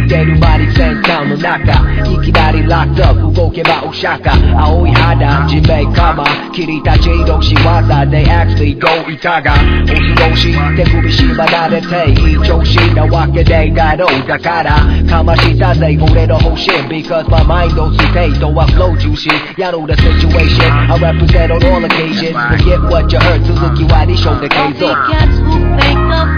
てるマリセンターの中いきなりラックアップ動けばお釈迦青い肌地面カマ霧立ち色仕業 They ask me どういたが恐ろしい手首縛られていい調子なわけでだろうだからかましたぜ俺の方針 Because my mind don't state は flow juicy やろう the situation I represent on all occasions Forget what you heard 続きは2章で継続 All the cats who fake up